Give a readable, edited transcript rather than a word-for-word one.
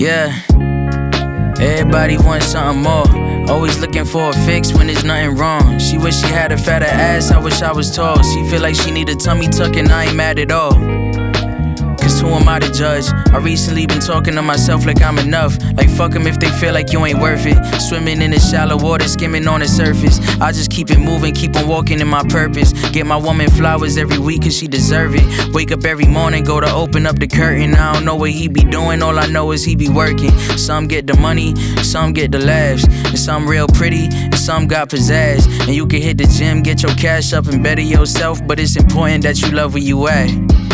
Yeah, everybody wants something more. Always looking for a fix when there's nothing wrong. She wish she had a fatter ass, I wish I was tall. She feel like she need a tummy tuck and I ain't mad at all. Cause who am I to judge? I recently been talking to myself like I'm enough. Like fuck 'em if they feel like you ain't worth it. Swimming in the shallow water, skimming on the surface. I just keep it moving, keep on walking in my purpose. Get my woman flowers every week cause she deserve it. Wake up every morning, go to open up the curtain. I don't know what he be doing, all I know is he be working. Some get the money, some get the laughs. And some real pretty, and some got pizzazz. And you can hit the gym, get your cash up and better yourself. But it's important that you love where you at.